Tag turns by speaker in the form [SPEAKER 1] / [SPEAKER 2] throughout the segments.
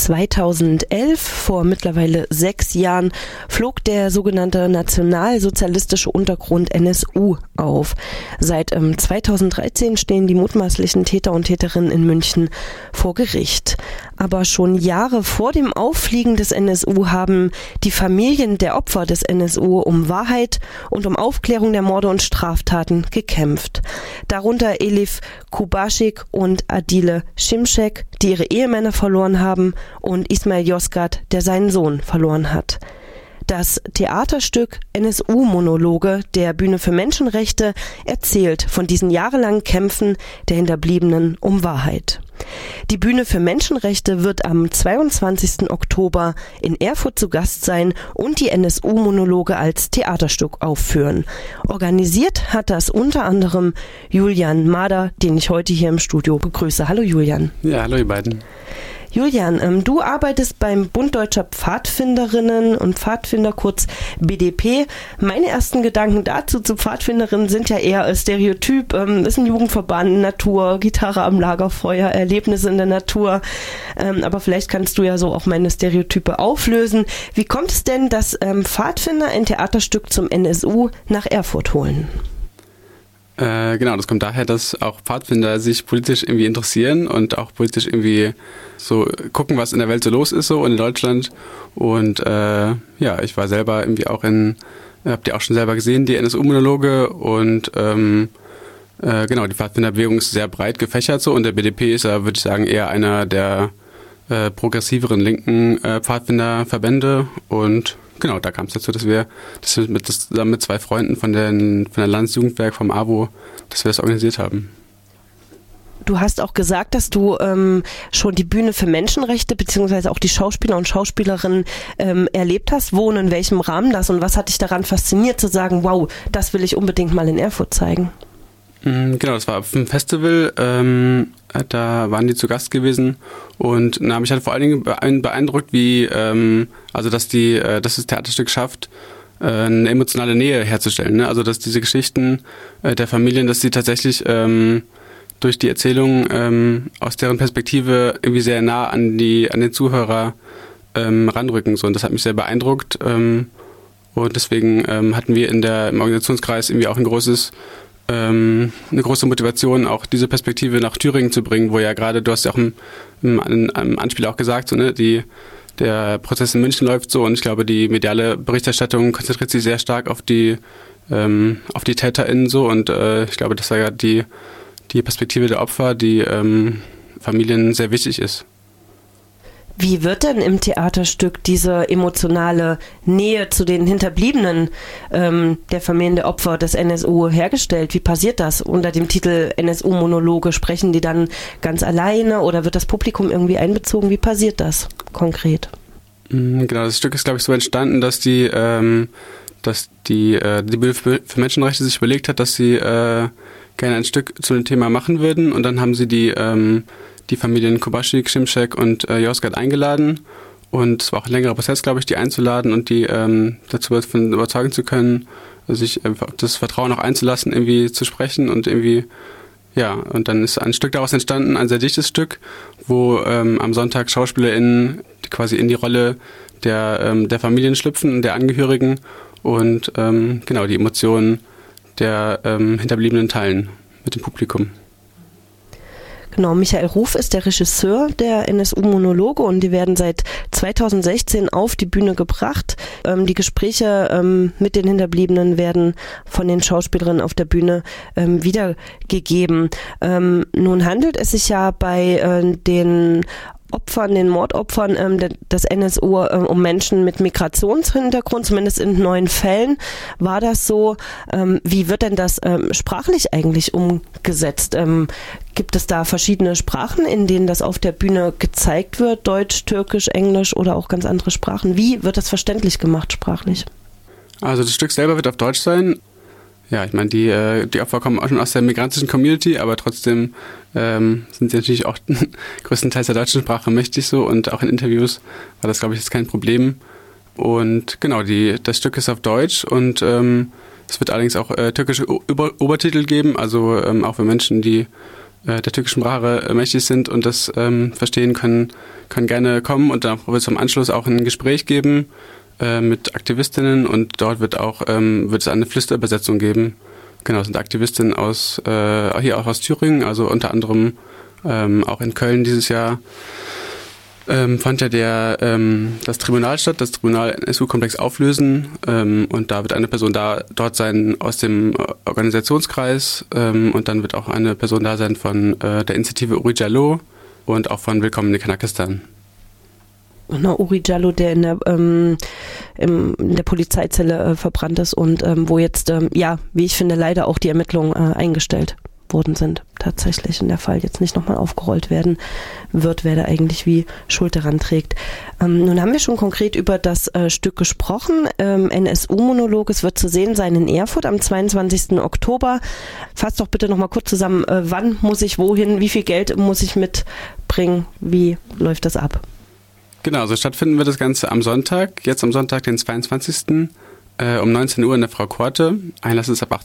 [SPEAKER 1] 2011, vor mittlerweile 6 Jahren, flog der sogenannte nationalsozialistische Untergrund NSU auf. Seit 2013 stehen die mutmaßlichen Täter und Täterinnen in München vor Gericht. Aber schon Jahre vor dem Auffliegen des NSU haben die Familien der Opfer des NSU um Wahrheit und um Aufklärung der Morde und Straftaten gekämpft. Darunter Elif Kubaschik und Adile Şimşek, die ihre Ehemänner verloren haben, und Ismail Yozgat, der seinen Sohn verloren hat. Das Theaterstück NSU-Monologe der Bühne für Menschenrechte erzählt von diesen jahrelangen Kämpfen der Hinterbliebenen um Wahrheit. Die Bühne für Menschenrechte wird am 22. Oktober in Erfurt zu Gast sein und die NSU-Monologe als Theaterstück aufführen. Organisiert hat das unter anderem Julian Mader, den ich heute hier im Studio begrüße. Hallo Julian.
[SPEAKER 2] Ja, hallo ihr beiden.
[SPEAKER 1] Julian, du arbeitest beim Bund Deutscher Pfadfinderinnen und Pfadfinder, kurz BDP. Meine ersten Gedanken dazu zu Pfadfinderinnen sind ja eher Stereotyp, ist ein Jugendverband, Natur, Gitarre am Lagerfeuer, Erlebnisse in der Natur. Aber vielleicht kannst du ja so auch meine Stereotype auflösen. Wie kommt es denn, dass Pfadfinder ein Theaterstück zum NSU nach Erfurt holen?
[SPEAKER 2] Genau, das kommt daher, dass auch Pfadfinder sich politisch irgendwie interessieren und auch politisch irgendwie so gucken, was in der Welt so los ist so und in Deutschland. Und ich war selber irgendwie auch habt ihr auch schon selber gesehen, die NSU-Monologe und die Pfadfinderbewegung ist sehr breit gefächert so und der BDP ist ja, würde ich sagen, eher einer der progressiveren linken Pfadfinderverbände und genau, da kam es dazu, dass wir zusammen mit 2 Freunden von der Landesjugendwerk vom AWO, dass wir das organisiert haben.
[SPEAKER 1] Du hast auch gesagt, dass du schon die Bühne für Menschenrechte beziehungsweise auch die Schauspieler und Schauspielerinnen erlebt hast. Wo und in welchem Rahmen das und was hat dich daran fasziniert zu sagen, wow, das will ich unbedingt mal in Erfurt zeigen?
[SPEAKER 2] Genau, das war auf einem Festival, da waren die zu Gast gewesen und mich hat vor allen Dingen beeindruckt, wie dass das Theaterstück schafft, eine emotionale Nähe herzustellen. Ne? Also dass diese Geschichten der Familien, dass sie tatsächlich durch die Erzählung aus deren Perspektive irgendwie sehr nah an den Zuhörer ranrücken. So. Und das hat mich sehr beeindruckt und deswegen hatten wir im Organisationskreis irgendwie auch eine große Motivation, auch diese Perspektive nach Thüringen zu bringen, wo ja gerade, du hast ja auch im Anspiel auch gesagt, so, ne, der Prozess in München läuft so und ich glaube, die mediale Berichterstattung konzentriert sich sehr stark auf die TäterInnen so und ich glaube, dass da ja die Perspektive der Opfer, die Familien sehr wichtig ist.
[SPEAKER 1] Wie wird denn im Theaterstück diese emotionale Nähe zu den Hinterbliebenen der Familien der Opfer des NSU hergestellt? Wie passiert das? Unter dem Titel NSU-Monologe sprechen die dann ganz alleine oder wird das Publikum irgendwie einbezogen? Wie passiert das konkret?
[SPEAKER 2] Genau, das Stück ist, glaube ich, so entstanden, dass die Bühne für Menschenrechte sich überlegt hat, dass sie gerne ein Stück zu dem Thema machen würden und dann haben sie die Familien Kubaschik, Şimşek und Yozgat eingeladen und es war auch ein längerer Prozess, glaube ich, die einzuladen und die dazu überzeugen zu können, sich das Vertrauen auch einzulassen, irgendwie zu sprechen und irgendwie, ja, und dann ist ein Stück daraus entstanden, ein sehr dichtes Stück, wo am Sonntag SchauspielerInnen quasi in die Rolle der Familien schlüpfen, der Angehörigen und die Emotionen der Hinterbliebenen teilen mit dem Publikum.
[SPEAKER 1] Genau, Michael Ruf ist der Regisseur der NSU-Monologe und die werden seit 2016 auf die Bühne gebracht. Die Gespräche mit den Hinterbliebenen werden von den Schauspielerinnen auf der Bühne wiedergegeben. Nun handelt es sich ja bei den Mordopfern des NSU um Menschen mit Migrationshintergrund, zumindest in 9 Fällen war das so. Wie wird denn das sprachlich eigentlich umgesetzt? Gibt es da verschiedene Sprachen, in denen das auf der Bühne gezeigt wird? Deutsch, Türkisch, Englisch oder auch ganz andere Sprachen? Wie wird das verständlich gemacht sprachlich? Also das Stück selber wird auf Deutsch sein. Ja, ich meine, die Opfer kommen auch schon aus der migrantischen Community, aber trotzdem sind sie natürlich auch größtenteils der deutschen Sprache mächtig so und auch in Interviews war das, glaube ich, jetzt kein Problem. Und genau, das Stück ist auf Deutsch und es wird allerdings auch türkische Obertitel geben, also auch für Menschen, die
[SPEAKER 2] der türkischen Sprache mächtig sind und das verstehen können gerne kommen, und dann wird es am Anschluss auch ein Gespräch geben mit Aktivistinnen, und dort wird es eine Flüsterübersetzung geben. Genau, es sind Aktivistinnen hier auch aus Thüringen, also unter anderem auch in Köln dieses Jahr fand ja das Tribunal statt, das Tribunal NSU-Komplex auflösen, und da wird eine Person dort sein aus dem Organisationskreis, und dann wird auch eine Person da sein von der Initiative Uri Jallo und auch von Willkommen in Kanakistan.
[SPEAKER 1] Uri Jallo, der in der Polizeizelle verbrannt ist und wo jetzt, wie ich finde, leider auch die Ermittlungen eingestellt worden sind. Tatsächlich in der Fall jetzt nicht nochmal aufgerollt werden wird, wer da eigentlich wie Schuld daran trägt. Nun haben wir schon konkret über das Stück gesprochen. NSU-Monolog, es wird zu sehen sein in Erfurt am 22. Oktober. Fass doch bitte nochmal kurz zusammen, wann muss ich wohin, wie viel Geld muss ich mitbringen, wie läuft das ab?
[SPEAKER 2] Genau, so stattfinden wird das Ganze am Sonntag, den 22. Um 19 Uhr in der Frau Korte. Einlass ist ab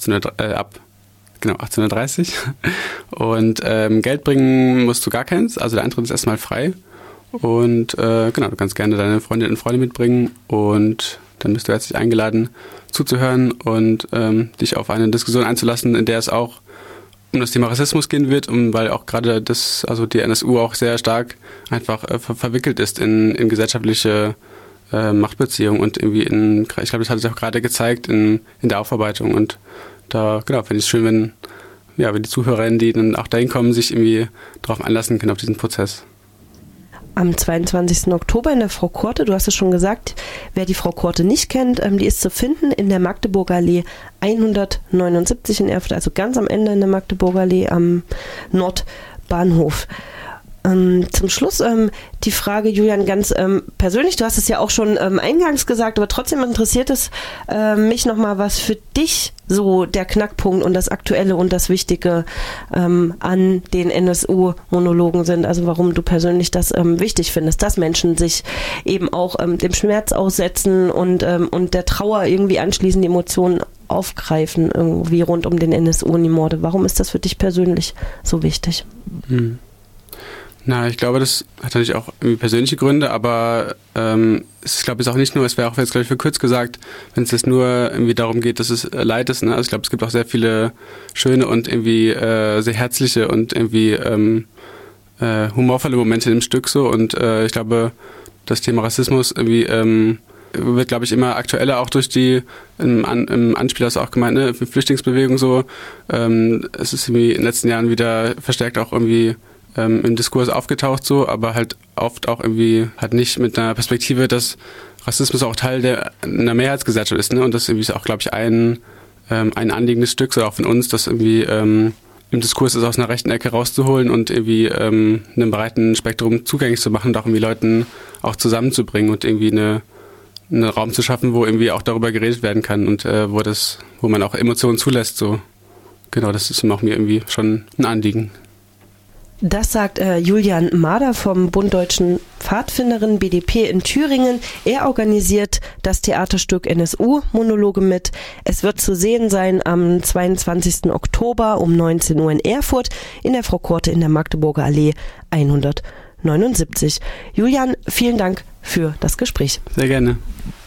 [SPEAKER 2] 18:30 Uhr. Und Geld bringen musst du gar keins, also der Eintritt ist erstmal frei. Und du kannst gerne deine Freundinnen und Freunde mitbringen, und dann bist du herzlich eingeladen zuzuhören und dich auf eine Diskussion einzulassen, in der es auch um das Thema Rassismus gehen wird, weil auch gerade die NSU auch sehr stark einfach verwickelt ist in gesellschaftliche Machtbeziehungen und irgendwie ich glaube, das hat sich auch gerade gezeigt in der Aufarbeitung, und da finde ich es schön, wenn die Zuhörerinnen, die dann auch dahin kommen, sich irgendwie darauf einlassen können auf diesen Prozess.
[SPEAKER 1] Am 22. Oktober in der Frau Korte, du hast es schon gesagt, wer die Frau Korte nicht kennt, die ist zu finden in der Magdeburger Allee 179 in Erfurt, also ganz am Ende in der Magdeburger Allee am Nordbahnhof. Zum Schluss die Frage, Julian, ganz persönlich, du hast es ja auch schon eingangs gesagt, aber trotzdem interessiert es mich nochmal, was für dich so der Knackpunkt und das Aktuelle und das Wichtige an den NSU-Monologen sind, also warum du persönlich das wichtig findest, dass Menschen sich eben auch dem Schmerz aussetzen und der Trauer irgendwie anschließend die Emotionen aufgreifen, irgendwie rund um den NSU und die Morde. Warum ist das für dich persönlich so wichtig?
[SPEAKER 2] Ich glaube, das hat natürlich auch irgendwie persönliche Gründe, aber es ist auch nicht nur, es wäre auch jetzt, glaube ich, für kurz gesagt, wenn es jetzt nur irgendwie darum geht, dass es Leid ist. Ne? Also ich glaube, es gibt auch sehr viele schöne und irgendwie sehr herzliche und irgendwie humorvolle Momente im Stück so, und ich glaube, das Thema Rassismus irgendwie wird, glaube ich, immer aktueller, auch durch im Anspiel hast du auch gemeint, ne, Flüchtlingsbewegung so. Es ist irgendwie in den letzten Jahren wieder verstärkt auch irgendwie im Diskurs aufgetaucht so, aber halt oft auch irgendwie halt nicht mit einer Perspektive, dass Rassismus auch Teil einer Mehrheitsgesellschaft ist, ne? Und das irgendwie ist auch, glaube ich, ein Anliegen des Stücks oder auch von uns, das irgendwie im Diskurs ist, aus einer rechten Ecke rauszuholen und irgendwie einem breiten Spektrum zugänglich zu machen und auch irgendwie Leuten auch zusammenzubringen und irgendwie einen Raum zu schaffen, wo irgendwie auch darüber geredet werden kann und wo man auch Emotionen zulässt so. Genau, das ist auch mir irgendwie schon ein Anliegen.
[SPEAKER 1] Das sagt Julian Mader vom Bund Deutschen Pfadfinderinnen BDP in Thüringen. Er organisiert das Theaterstück NSU-Monologe mit. Es wird zu sehen sein am 22. Oktober um 19 Uhr in Erfurt in der Frau Korte in der Magdeburger Allee 179. Julian, vielen Dank für das Gespräch.
[SPEAKER 2] Sehr gerne.